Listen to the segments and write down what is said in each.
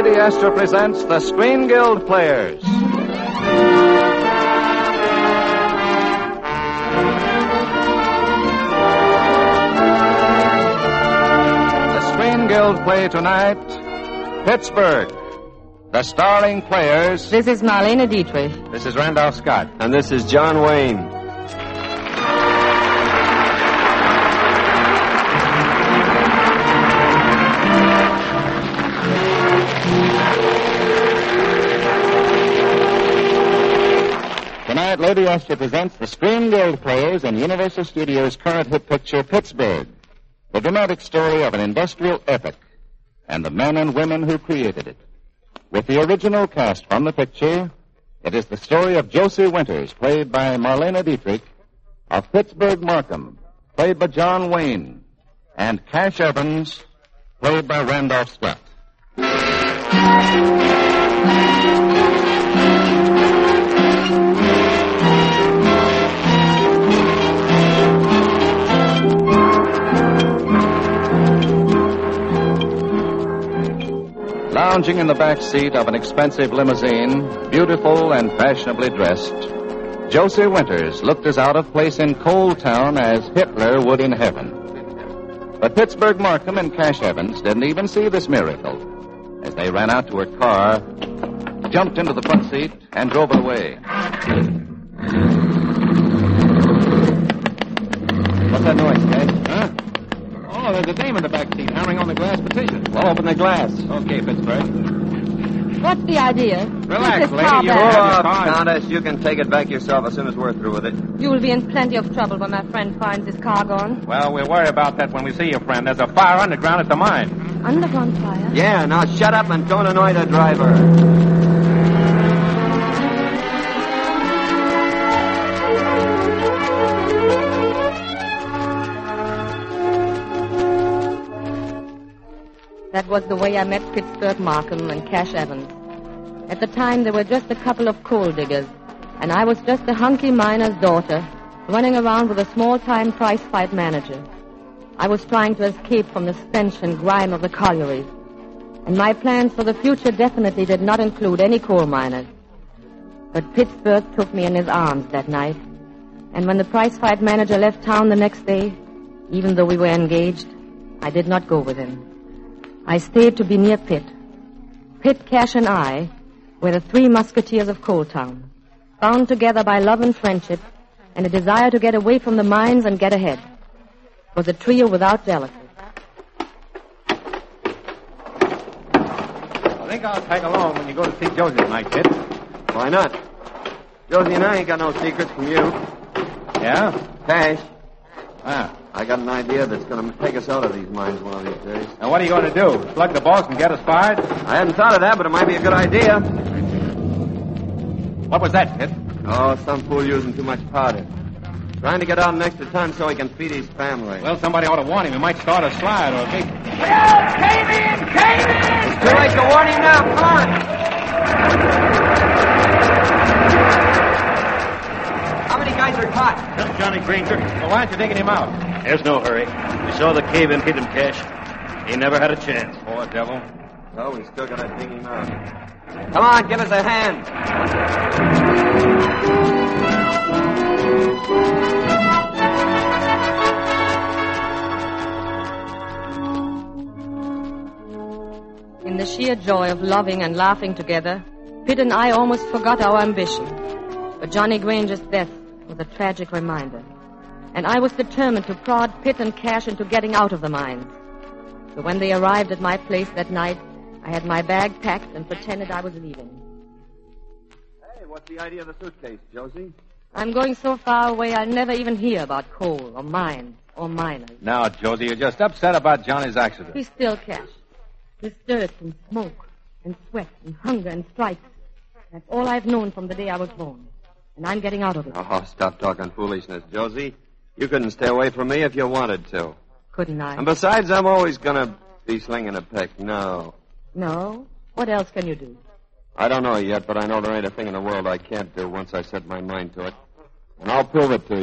Lady Esther presents the Screen Guild Players. The Screen Guild play tonight, Pittsburgh. The starring players. This is Marlene Dietrich. This is Randolph Scott. And this is John Wayne. Tonight, Lady Esther presents the Screen Guild Players in Universal Studios' current hit picture, Pittsburgh, the dramatic story of an industrial epic and the men and women who created it. With the original cast from the picture, it is the story of Josie Winters, played by Marlene Dietrich, of Pittsburgh Markham, played by John Wayne, and Cash Evans, played by Randolph Scott. Lounging in the back seat of an expensive limousine, beautiful and fashionably dressed, Josie Winters looked as out of place in Coal Town as Hitler would in heaven. But Pittsburgh Markham and Cash Evans didn't even see this miracle. As they ran out to her car, jumped into the front seat, and drove it away. What's that noise, Cash? Huh? Oh, there's a dame in the back seat hammering on the glass partition. Well, open the glass. Okay, Pittsburgh. What's the idea? Relax, This lady. car You back. have your Oh, car. Countess, you can take it back yourself as soon as we're through with it. You will be in plenty of trouble when my friend finds his car gone. Well, we'll worry about that when we see you, friend. There's a fire underground at the mine. Underground fire? Yeah, now shut up and don't annoy the driver. That was the way I met Pittsburgh Markham and Cash Evans. At the time, they were just a couple of coal diggers, and I was just a hunky miner's daughter, running around with a small-time prize fight manager. I was trying to escape from the stench and grime of the collieries, and my plans for the future definitely did not include any coal miners. But Pittsburgh took me in his arms that night, and when the prize fight manager left town the next day, even though we were engaged, I did not go with him. I stayed to be near Pitt. Pitt, Cash, and I were the three musketeers of Coal Town, bound together by love and friendship and a desire to get away from the mines and get ahead. It was a trio without jealousy. I think I'll tag along when you go to see Josie tonight, kid. Why not? Josie and I ain't got no secrets from you. Yeah? Cash, Ah. I got an idea that's going to take us out of these mines one of these days. Now, what are you going to do? Slug the boss and get us fired? I hadn't thought of that, but it might be a good idea. What was that, kid? Oh, some fool using too much powder. Trying to get out an extra ton so he can feed his family. Well, somebody ought to warn him. He might start a slide or a big... It's too late to warn him now. Come on. How many guys are caught? Help Johnny Granger. Well, why aren't you taking him out? There's no hurry. We saw the cave-in hit him, Cash. He never had a chance. Poor devil. Oh, we still got to dig him out. Come on, give us a hand. In the sheer joy of loving and laughing together, Pitt and I almost forgot our ambition. But Johnny Granger's death was a tragic reminder. And I was determined to prod Pitt and Cash into getting out of the mines. So when they arrived at my place that night, I had my bag packed and pretended I was leaving. Hey, what's the idea of the suitcase, Josie? I'm going so far away I'll never even hear about coal or mines or miners. Now, Josie, you're just upset about Johnny's accident. Be still, Cash. This dirt and smoke and sweat and hunger and stripes. That's all I've known from the day I was born. And I'm getting out of it. Oh, stop talking foolishness, Josie. You couldn't stay away from me if you wanted to. Couldn't I? And besides, I'm always going to be slinging a peck. No. No? What else can you do? I don't know yet, but I know there ain't a thing in the world I can't do once I set my mind to it. And I'll prove it to you.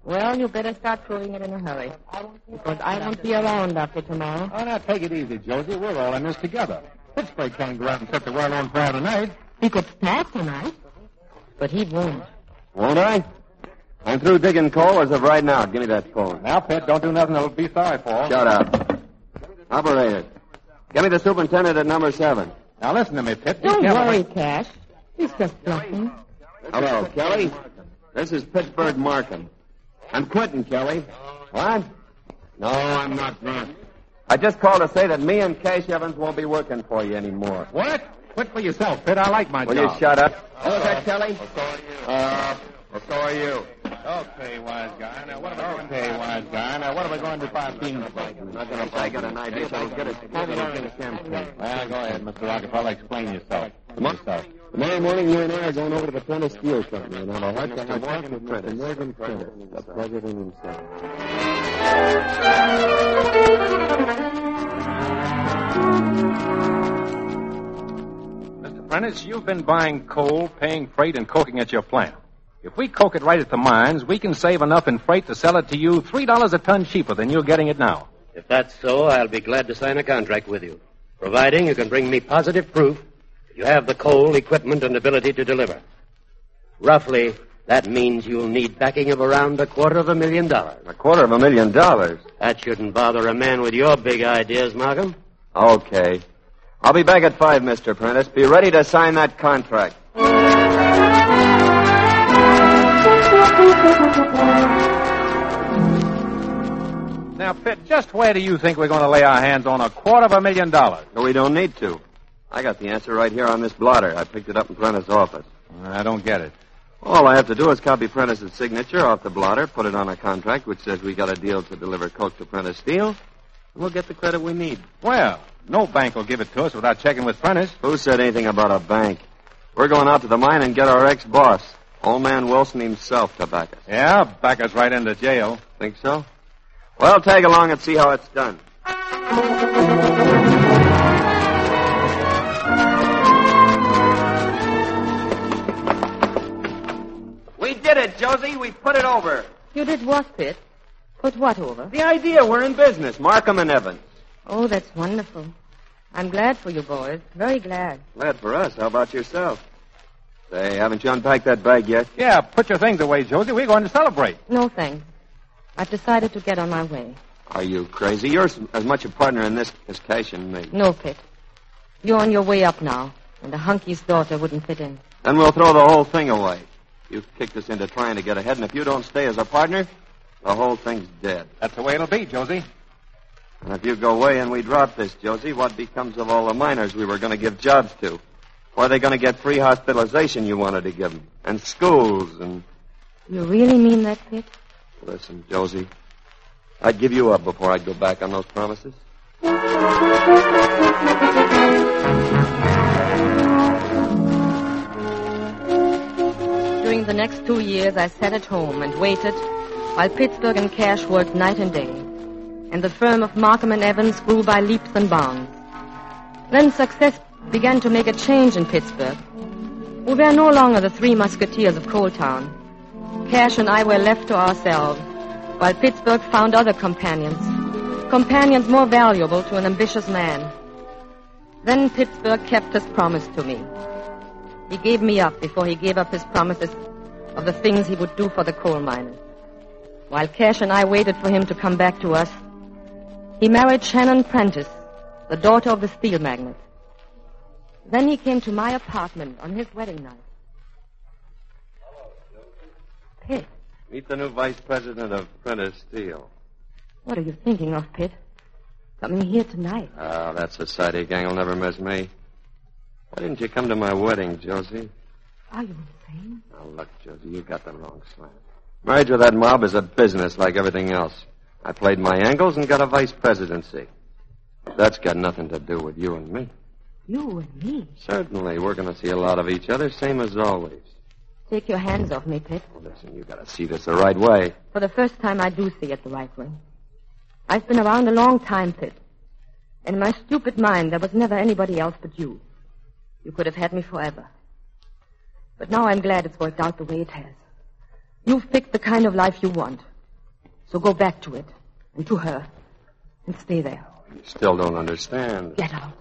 Well, you better start proving it in a hurry. Because I won't be around after tomorrow. Oh, now, take it easy, Josie. We're all in this together. Pittsburgh can't go out and set the world on fire tonight. He could snap tonight. But he won't. Won't I? I'm through digging coal as of right now. Give me that phone. Now, Pitt, don't do nothing that'll be sorry for. Shut up. Operator, give me the superintendent at number 7. Now, listen to me, Pitt. Be Don't careful. worry, Cash. He's just bluffing. Hello, Kelly. This is Pittsburgh Markham. I'm quitting, Kelly. What? No, I'm not drunk. I just called to say that me and Cash Evans won't be working for you anymore. What? Quit for yourself, Pitt. I like my Will job. you shut up? What was that, Kelly? So are you. Okay, wise guy. Now, what are we going to do 15 minutes? I'm not going to say I got an idea so good as campaign. Well, go ahead, Mr. Rockefeller. Explain yourself. Tomorrow morning, you and I are going over to the Prentice Steel Company and have a heart-to-heart talk with Mr. Morgan Prentice, the president himself. Mr. Prentice, you've been buying coal, paying freight, and coking at your plant. If we coke it right at the mines, we can save enough in freight to sell it to you $3 a ton cheaper than you're getting it now. If that's so, I'll be glad to sign a contract with you, providing you can bring me positive proof that you have the coal, equipment, and ability to deliver. Roughly, that means you'll need backing of around $250,000. $250,000? That shouldn't bother a man with your big ideas, Markham. Okay. I'll be back at 5, Mr. Prentice. Be ready to sign that contract. Now, Pitt, just where do you think we're going to lay our hands on $250,000? No, we don't need to. I got the answer right here on this blotter. I picked it up in Prentice's office. I don't get it. All I have to do is copy Prentice's signature off the blotter, put it on a contract which says we got a deal to deliver coke to Prentice Steel, and we'll get the credit we need. Well, no bank will give it to us without checking with Prentice. Who said anything about a bank? We're going out to the mine and get our ex-boss, Old Man Wilson himself, to back us. Yeah, back us right into jail. Think so? Well, tag along and see how it's done. We did it, Josie. We put it over. You did what, Pitt? Put what over? The idea, we're in business. Markham and Evans. Oh, that's wonderful. I'm glad for you boys. Very glad. Glad for us. How about yourself? Say, haven't you unpacked that bag yet? Yeah, put your things away, Josie. We're going to celebrate. No, thanks. I've decided to get on my way. Are you crazy? You're as much a partner in this as Cash and me. No, Pitt. You're on your way up now, and the hunky's daughter wouldn't fit in. Then we'll throw the whole thing away. You've kicked us into trying to get ahead, and if you don't stay as a partner, the whole thing's dead. That's the way it'll be, Josie. And if you go away and we drop this, Josie, what becomes of all the miners we were going to give jobs to? Or are they going to get free hospitalization you wanted to give them? And schools and... You really mean that, Pitt? Listen, Josie, I'd give you up before I'd go back on those promises. During the next 2 years, I sat at home and waited while Pittsburgh and Cash worked night and day, and the firm of Markham and Evans grew by leaps and bounds. Then success began to make a change in Pittsburgh. We were no longer the three musketeers of Coal Town. Cash and I were left to ourselves, while Pittsburgh found other companions more valuable to an ambitious man. Then Pittsburgh kept his promise to me. He gave me up before he gave up his promises of the things he would do for the coal miners. While Cash and I waited for him to come back to us, he married Shannon Prentice, the daughter of the steel magnate. Then he came to my apartment on his wedding night. Pitt, Meet the new vice president of Prentice Steel. what are you thinking of, Pitt? Coming here tonight. Oh, that society gang will never miss me. Why didn't you come to my wedding, Josie? Are you insane? Now, look, Josie, you got the wrong slant. Marriage with that mob is a business like everything else. I played my angles and got a vice presidency. But that's got nothing to do with you and me. You and me? Certainly, we're going to see a lot of each other, same as always. Take your hands off me, Pitt. Well, listen, you got to see this the right way. For the first time, I do see it the right way. I've been around a long time, Pitt. In my stupid mind, there was never anybody else but you. You could have had me forever. But now I'm glad it's worked out the way it has. You've picked the kind of life you want. So go back to it, and to her, and stay there. You still don't understand. Get out.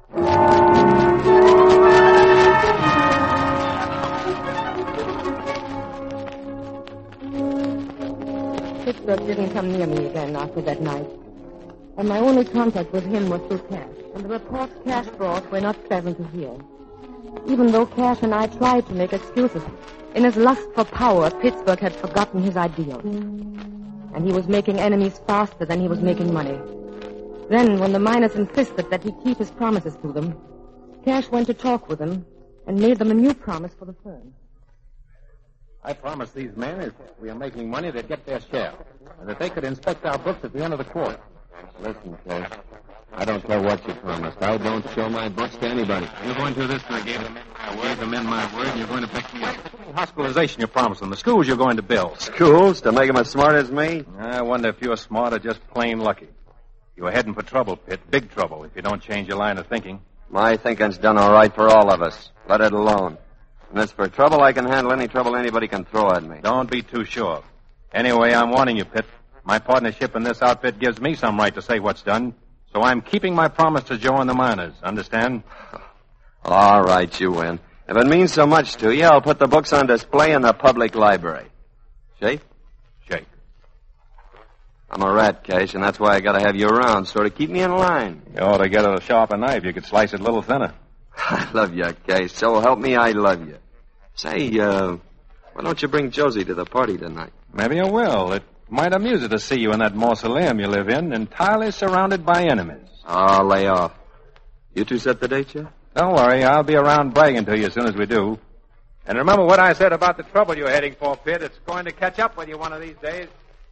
Pittsburgh didn't come near me again after that night. And my only contact with him was through Cash. And the reports Cash brought were not pleasant to hear. Even though Cash and I tried to make excuses, in his lust for power, Pittsburgh had forgotten his ideals. And he was making enemies faster than he was making money. Then, when the miners insisted that he keep his promises to them, Cash went to talk with them and made them a new promise for the firm. I promised these men if we are making money, they'd get their share, and that they could inspect our books at the end of the quarter. Listen, Cash. I don't care what you promised. I don't show my books to anybody. You're going to this, and I gave them in my word, and you're going to pick me up. Hospitalization you promised them. The schools you're going to build. Schools? To make them as smart as me? I wonder if you're smart or just plain lucky. You're heading for trouble, Pitt. Big trouble, if you don't change your line of thinking. My thinking's done all right for all of us. Let it alone. And as for trouble, I can handle any trouble anybody can throw at me. Don't be too sure. Anyway, I'm warning you, Pitt. My partnership in this outfit gives me some right to say what's done. So I'm keeping my promise to Joe and the miners. Understand? All right, you win. If it means so much to you, I'll put the books on display in the public library. Shake? Shake. I'm a rat, Cash, and that's why I gotta have you around, so to keep me in line. You ought to get a sharper knife. You could slice it a little thinner. I love you, Cash. So help me, I love you. Say, why don't you bring Josie to the party tonight? Maybe I will. It might amuse her to see you in that mausoleum you live in, entirely surrounded by enemies. Oh, lay off. You two set the date yet? Don't worry. I'll be around bragging to you as soon as we do. And remember what I said about the trouble you're heading for, Pitt. It's going to catch up with you one of these days.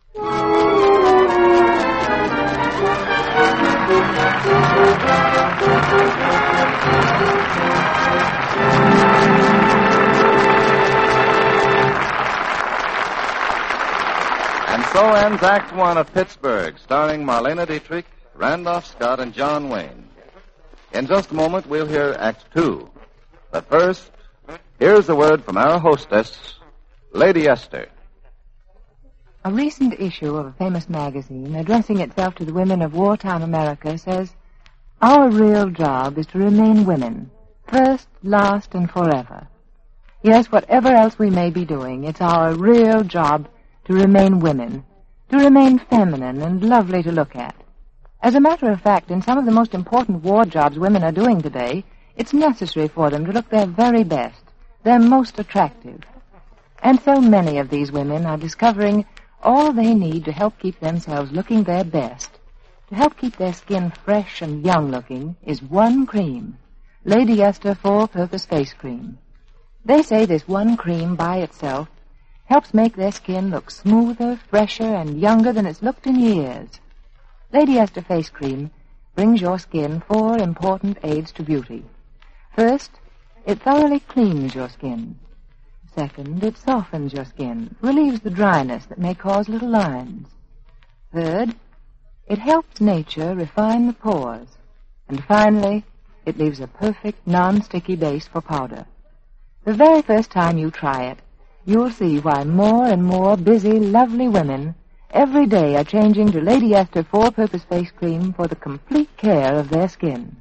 And so ends Act One of Pittsburgh, starring Marlena Dietrich, Randolph Scott, and John Wayne. In just a moment, we'll hear Act Two. But first, here's a word from our hostess, Lady Esther. A recent issue of a famous magazine, addressing itself to the women of wartime America, says, "Our real job is to remain women, first, last, and forever." Yes, whatever else we may be doing, it's our real job to remain women, to remain feminine and lovely to look at. As a matter of fact, in some of the most important war jobs women are doing today, it's necessary for them to look their very best, their most attractive. And so many of these women are discovering all they need to help keep themselves looking their best, to help keep their skin fresh and young-looking, is one cream, Lady Esther Full-Purpose Face Cream. They say this one cream by itself helps make their skin look smoother, fresher, and younger than it's looked in years. Lady Esther Face Cream brings your skin 4 important aids to beauty. First, it thoroughly cleans your skin. Second, it softens your skin, relieves the dryness that may cause little lines. Third, it helps nature refine the pores. And finally, it leaves a perfect, non-sticky base for powder. The very first time you try it, you'll see why more and more busy, lovely women every day are changing to Lady Esther Full-Purpose Face Cream for the complete care of their skin.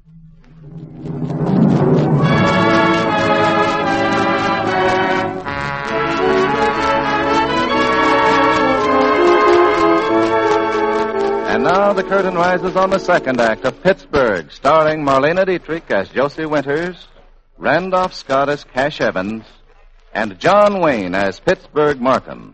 And now the curtain rises on the second act of Pittsburgh, starring Marlena Dietrich as Josie Winters, Randolph Scott as Cash Evans, and John Wayne as Pittsburgh Markham.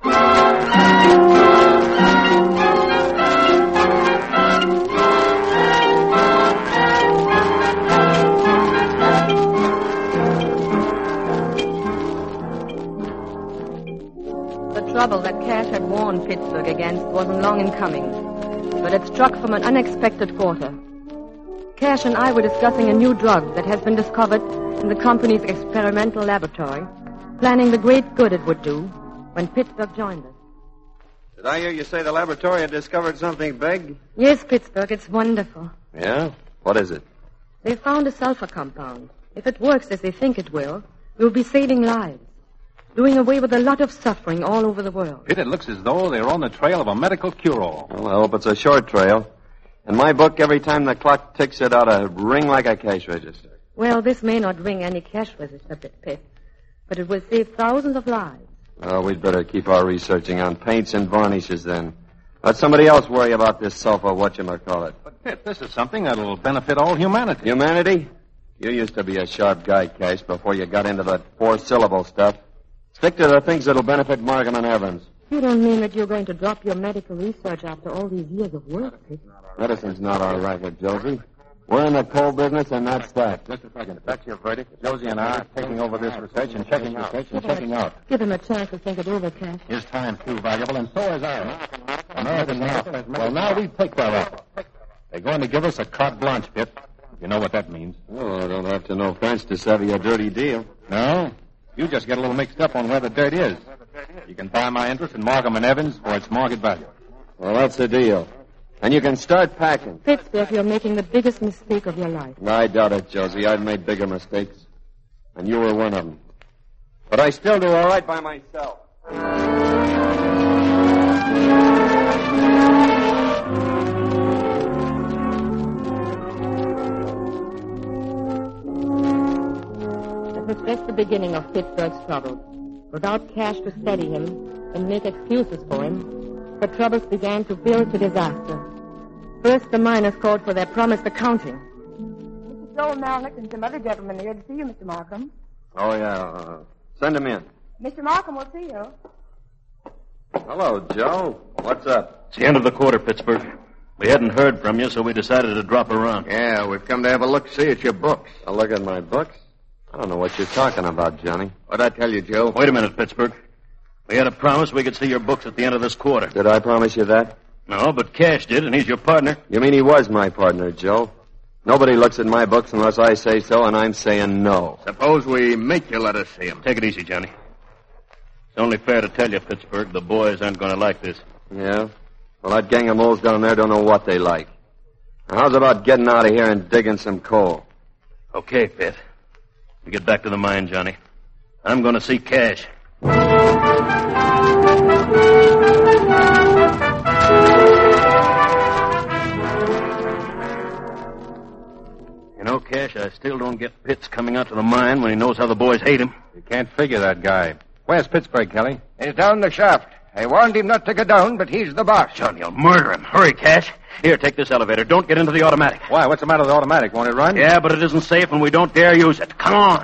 The trouble that Cash had warned Pittsburgh against wasn't long in coming, but it struck from an unexpected quarter. Cash and I were discussing a new drug that has been discovered in the company's experimental laboratory, planning the great good it would do when Pittsburgh joined us. Did I hear you say the laboratory had discovered something big? Yes, Pittsburgh, it's wonderful. Yeah? What is it? They found a sulfur compound. If it works as they think it will, we'll be saving lives. doing away with a lot of suffering all over the world. It looks as though they're on the trail of a medical cure-all. Well, I hope it's a short trail. In my book, every time the clock ticks, it ought to ring like a cash register. Well, this may not ring any cash register, Pitt, but it will save thousands of lives. Well, we'd better keep our researching on paints and varnishes then. Let somebody else worry about this sulfur whatchamacallit. But, Pitt, this is something that'll benefit all humanity. Humanity? You used to be a sharp guy, Cash, before you got into that four-syllable stuff. Stick to the things that'll benefit Markham and Evans. You don't mean that you're going to drop your medical research after all these years of work, Pitt? Medicine's not our racket, Josie. We're in the coal business, and that's that. Just a second. If that's your verdict, Josie and I are taking over this research and checking out. Give him a chance to think it over, Cash. His time's too valuable, and so is ours. American now. Well, now we take that up. They're going to give us a carte blanche, Pitt. You know what that means. Oh, I don't have to know French to savvy a dirty deal. No? You just get a little mixed up on where the dirt is. You can buy my interest in Markham and Evans for its market value. Well, that's the deal. And you can start packing. Pittsburgh, you're making the biggest mistake of your life. I doubt it, Josie. I've made bigger mistakes. And you were one of them. But I still do all right by myself. It was just the beginning of Pittsburgh's troubles. Without cash to steady him and make excuses for him, the troubles began to build to disaster. First, the miners called for their promised accounting. Mr. Joel Malnick and some other gentlemen are here to see you, Mr. Markham. Oh, yeah. Send him in. Mr. Markham will see you. Hello, Joe. What's up? It's the end of the quarter, Pittsburgh. We hadn't heard from you, so we decided to drop around. Yeah, we've come to have a look-see at your books. A look at my books? I don't know what you're talking about, Johnny. What'd I tell you, Joe? Wait a minute, Pittsburgh. We had a promise we could see your books at the end of this quarter. Did I promise you that? No, but Cash did, and he's your partner. You mean he was my partner, Joe? Nobody looks at my books unless I say so, and I'm saying no. Suppose we make you let us see them. Take it easy, Johnny. It's only fair to tell you, Pittsburgh, the boys aren't going to like this. Yeah? Well, that gang of moles down there don't know what they like. Now, how's about getting out of here and digging some coal? Okay, Pitt. We get back to the mine, Johnny. I'm going to see Cash. You know, Cash, I still don't get Pitts coming out to the mine when he knows how the boys hate him. You can't figure that guy. Where's Pittsburgh, Kelly? He's down the shaft. I warned him not to go down, but he's the boss. Johnny, you'll murder him. Hurry, Cash. Here, take this elevator. Don't get into the automatic. Why? What's the matter with the automatic? Won't it run? Yeah, but it isn't safe, and we don't dare use it. Come on.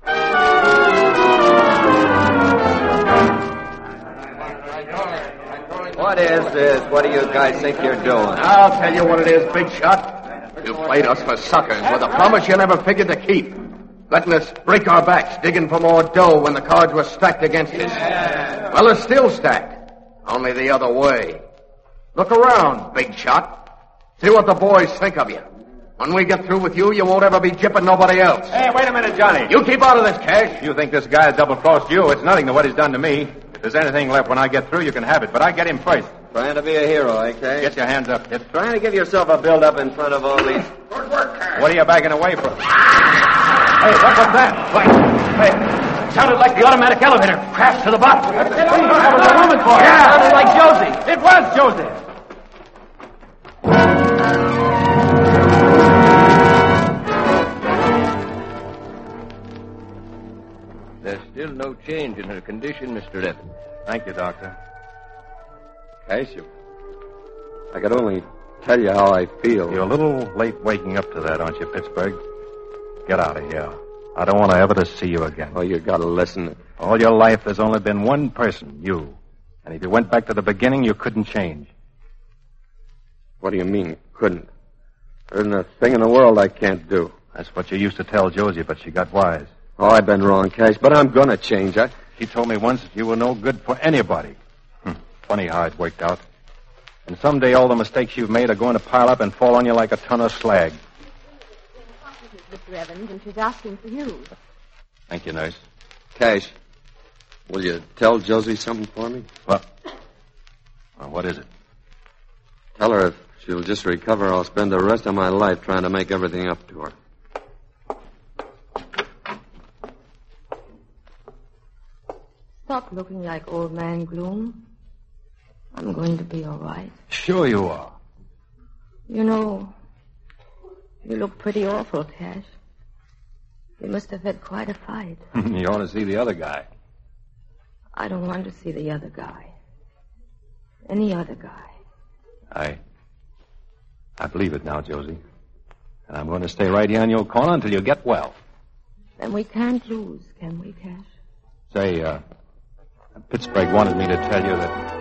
What is this? What do you guys think you're doing? I'll tell you what it is, big shot. You played us for suckers with a promise you never figured to keep. Letting us break our backs, digging for more dough when the cards were stacked against us. Well, they're still stacked. Only the other way. Look around, big shot. See what the boys think of you. When we get through with you, you won't ever be jipping nobody else. Hey, wait a minute, Johnny. You keep out of this, Cash. You think this guy double-crossed you? It's nothing to what he's done to me. If there's anything left when I get through, you can have it. But I get him first. Trying to be a hero, okay? Get your hands up, Pitt. Trying to give yourself a build-up in front of all these... Good work, Cash. What are you backing away from? Hey, what was that? Wait. It sounded like the automatic elevator crashed to the bottom. That was a woman for Yeah, it. sounded like Josie. It was Josie. There's still no change in her condition, Mr. Evans. Thank you, Doctor. Cash, I could only tell you how I feel. You're a little late waking up to that, aren't you, Pittsburgh? Get out of here. I don't want to ever to see you again. Oh, you gotta listen. All your life, there's only been one person, you. And if you went back to the beginning, you couldn't change. What do you mean, couldn't? There isn't a thing in the world I can't do. That's what you used to tell Josie, but she got wise. Oh, I've been wrong, Cash, but I'm gonna change. She told me once that you were no good for anybody. Funny how it worked out. And someday all the mistakes you've made are going to pile up and fall on you like a ton of slag. Mr. Evans, and she's asking for you. Thank you, nurse. Cash, will you tell Josie something for me? Well, what is it? Tell her if she'll just recover, I'll spend the rest of my life trying to make everything up to her. Stop looking like old man gloom. I'm going to be all right. Sure you are. You know, you look pretty awful, Cash. You must have had quite a fight. You ought to see the other guy. I don't want to see the other guy. Any other guy. I believe it now, Josie. And I'm going to stay right here in your corner until you get well. Then we can't lose, can we, Cash? Say, Pittsburgh wanted me to tell you that...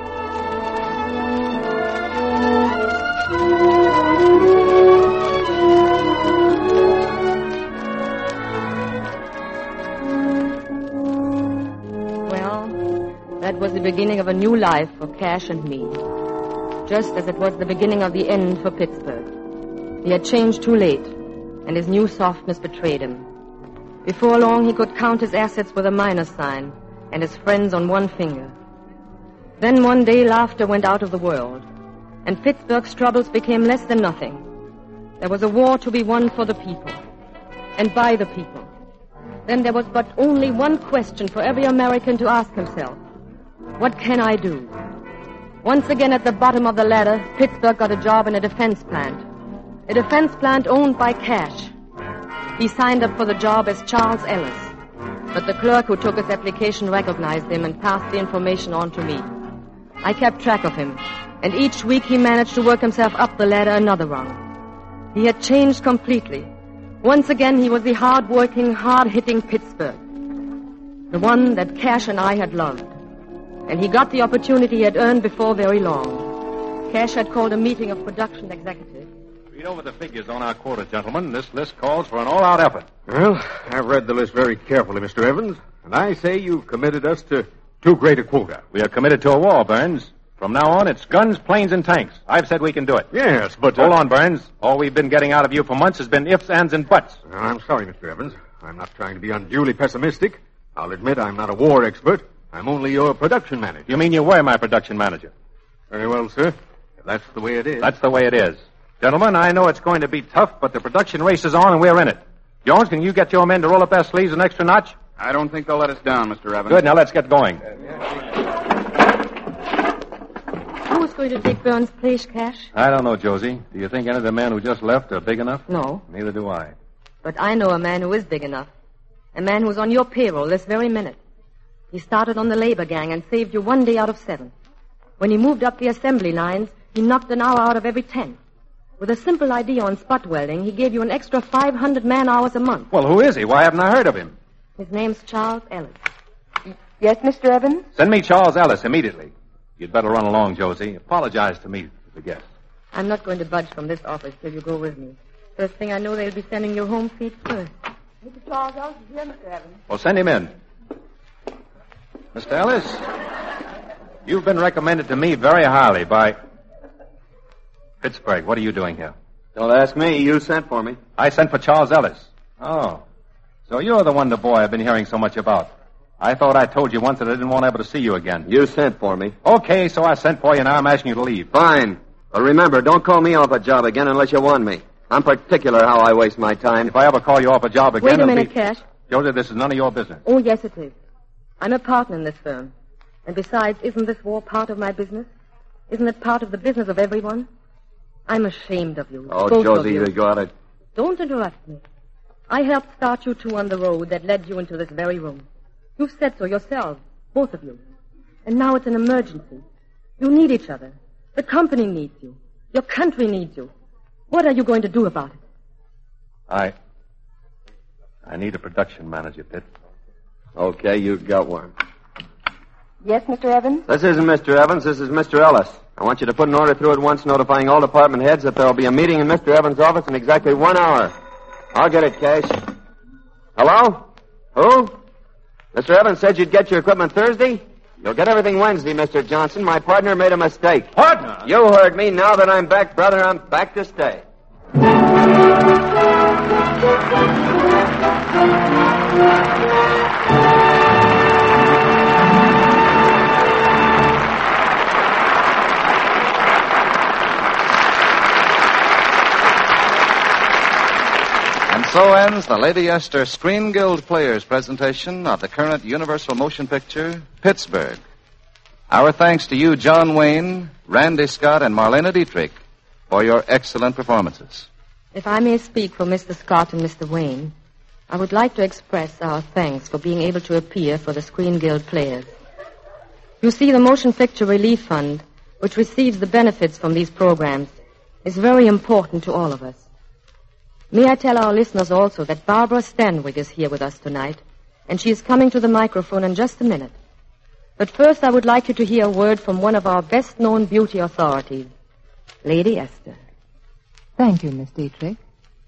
That was the beginning of a new life for Cash and me. Just as it was the beginning of the end for Pittsburgh. He had changed too late, and his new softness betrayed him. Before long, he could count his assets with a minus sign, and his friends on one finger. Then one day, laughter went out of the world, and Pittsburgh's troubles became less than nothing. There was a war to be won for the people, and by the people. Then there was but only one question for every American to ask himself. What can I do? Once again at the bottom of the ladder, Pittsburgh got a job in a defense plant. A defense plant owned by Cash. He signed up for the job as Charles Ellis. But the clerk who took his application recognized him and passed the information on to me. I kept track of him, and each week he managed to work himself up the ladder another rung. He had changed completely. Once again, he was the hard-working, hard-hitting Pittsburgh. The one that Cash and I had loved. And he got the opportunity he had earned before very long. Cash had called a meeting of production executives. Read over the figures on our quota, gentlemen. This list calls for an all-out effort. Well, I've read the list very carefully, Mr. Evans, and I say you've committed us to too great a quota. We are committed to a war, Burns. From now on, it's guns, planes, and tanks. I've said we can do it. Yes, but... Hold on, Burns. All we've been getting out of you for months has been ifs, ands, and buts. Well, I'm sorry, Mr. Evans. I'm not trying to be unduly pessimistic. I'll admit I'm not a war expert. I'm only your production manager. You mean you were my production manager? Very well, sir. If that's the way it is. That's the way it is. Gentlemen, I know it's going to be tough, but the production race is on and we're in it. Jones, can you get your men to roll up their sleeves an extra notch? I don't think they'll let us down, Mr. Evans. Good, now let's get going. Who's going to take Burns' place, Cash? I don't know, Josie. Do you think any of the men who just left are big enough? No. Neither do I. But I know a man who is big enough. A man who's on your payroll this very minute. He started on the labor gang and saved you 1 day out of 7. When he moved up the assembly lines, he knocked an hour out of every 10. With a simple idea on spot welding, he gave you an extra 500 man-hours a month. Well, who is he? Why haven't I heard of him? His name's Charles Ellis. Yes, Mr. Evans? Send me Charles Ellis immediately. You'd better run along, Josie. Apologize to me for the guest. I'm not going to budge from this office till you go with me. First thing I know, they'll be sending you home feet first. Mr. Charles Ellis is here, Mr. Evans. Well, send him in. Mr. Ellis, you've been recommended to me very highly by... Pittsburgh, what are you doing here? Don't ask me. You sent for me. I sent for Charles Ellis. Oh. So you're the wonder boy I've been hearing so much about. I thought I told you once that I didn't want ever to see you again. You sent for me. Okay, so I sent for you, and now I'm asking you to leave. Fine. But remember, don't call me off a job again unless you want me. I'm particular how I waste my time. If I ever call you off a job again... Wait a minute, Cash. Josie, this is none of your business. Oh, yes, it is. I'm a partner in this firm. And besides, isn't this war part of my business? Isn't it part of the business of everyone? I'm ashamed of you. Oh, both Josie, of you. you got it. Don't interrupt me. I helped start you two on the road that led you into this very room. You've said so yourselves, both of you. And now it's an emergency. You need each other. The company needs you. Your country needs you. What are you going to do about it? I need a production manager, Pitt. Okay, you got one. Yes, Mr. Evans? This isn't Mr. Evans. This is Mr. Ellis. I want you to put an order through at once notifying all department heads that there will be a meeting in Mr. Evans' office in exactly 1 hour. I'll get it, Cash. Hello? Who? Mr. Evans said you'd get your equipment Thursday? You'll get everything Wednesday, Mr. Johnson. My partner made a mistake. Partner? You heard me. Now that I'm back, brother, I'm back to stay. And so ends ends the Lady Esther Screen Guild Players presentation of the current Universal Motion Picture, Pittsburgh. Our thanks to you, John Wayne, Randy Scott, and Marlena Dietrich, for your excellent performances. If I may speak for Mr. Scott and Mr. Wayne, I would like to express our thanks for being able to appear for the Screen Guild Players. You see, the Motion Picture Relief Fund, which receives the benefits from these programs, is very important to all of us. May I tell our listeners also that Barbara Stanwyck is here with us tonight, and she is coming to the microphone in just a minute. But first, I would like you to hear a word from one of our best-known beauty authorities, Lady Esther. Thank you, Miss Dietrich.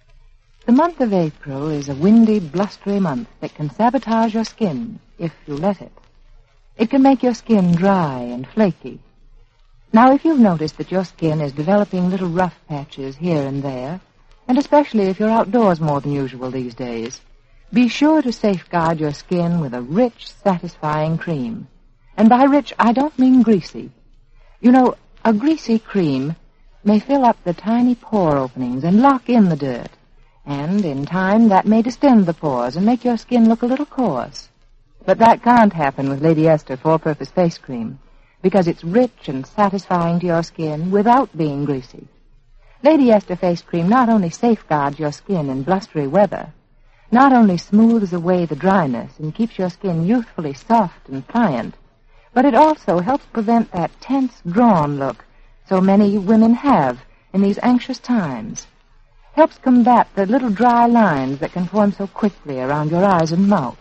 The month of April is a windy, blustery month that can sabotage your skin if you let it. It can make your skin dry and flaky. Now, if you've noticed that your skin is developing little rough patches here and there, and especially if you're outdoors more than usual these days, be sure to safeguard your skin with a rich, satisfying cream. And by rich, I don't mean greasy. You know, a greasy cream may fill up the tiny pore openings and lock in the dirt. And, in time, that may distend the pores and make your skin look a little coarse. But that can't happen with Lady Esther Four-Purpose Face Cream, because it's rich and satisfying to your skin without being greasy. Lady Esther Face Cream not only safeguards your skin in blustery weather, not only smooths away the dryness and keeps your skin youthfully soft and pliant, but it also helps prevent that tense, drawn look so many women have in these anxious times. Helps combat the little dry lines that can form so quickly around your eyes and mouth.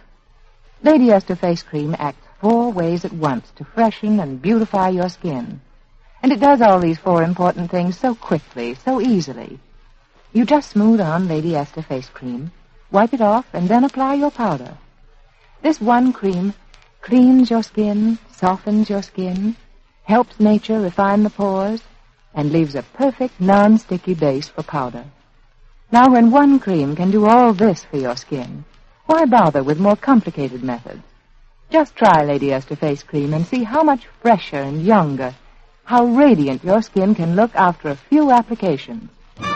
Lady Esther Face Cream acts 4 ways at once to freshen and beautify your skin. And it does all these 4 important things so quickly, so easily. You just smooth on Lady Esther Face Cream, wipe it off, and then apply your powder. This one cream cleans your skin, softens your skin, helps nature refine the pores, and leaves a perfect non-sticky base for powder. Now, when one cream can do all this for your skin, why bother with more complicated methods? Just try Lady Esther Face Cream and see how much fresher and younger, how radiant your skin can look after a few applications.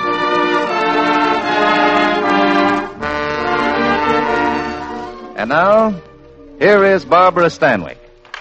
And now, here is Barbara Stanwyck.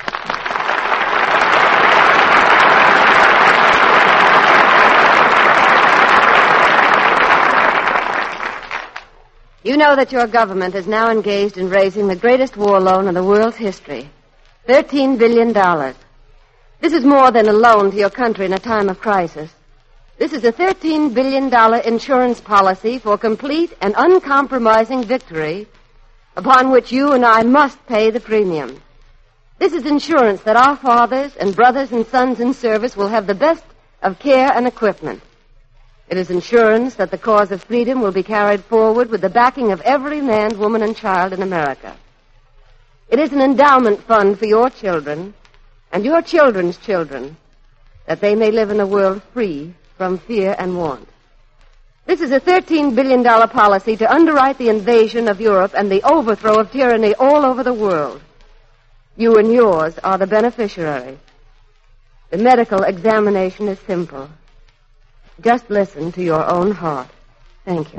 You know that your government is now engaged in raising the greatest war loan in the world's history. $13 billion. This is more than a loan to your country in a time of crisis. This is a $13 billion insurance policy for complete and uncompromising victory upon which you and I must pay the premium. This is insurance that our fathers and brothers and sons in service will have the best of care and equipment. It is insurance that the cause of freedom will be carried forward with the backing of every man, woman, and child in America. It is an endowment fund for your children and your children's children, that they may live in a world free from fear and want. This is a $13 billion policy to underwrite the invasion of Europe and the overthrow of tyranny all over the world. You and yours are the beneficiaries. The medical examination is simple. Just listen to your own heart. Thank you.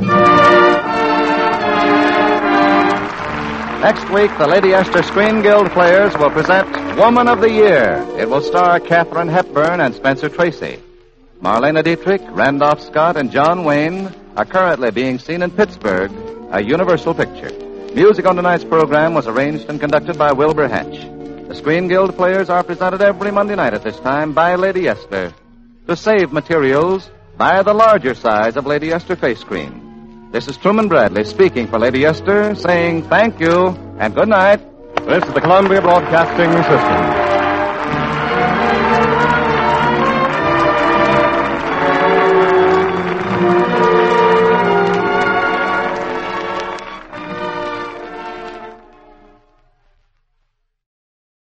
Next week, the Lady Esther Screen Guild Players will present Woman of the Year. It will star Katharine Hepburn and Spencer Tracy. Marlena Dietrich, Randolph Scott, and John Wayne are currently being seen in Pittsburgh, a Universal picture. Music on tonight's program was arranged and conducted by Wilbur Hatch. The Screen Guild Players are presented every Monday night at this time by Lady Esther. To save materials, buy the larger size of Lady Esther Face Cream. This is Truman Bradley speaking for Lady Esther, saying thank you and good night. This is the Columbia Broadcasting System.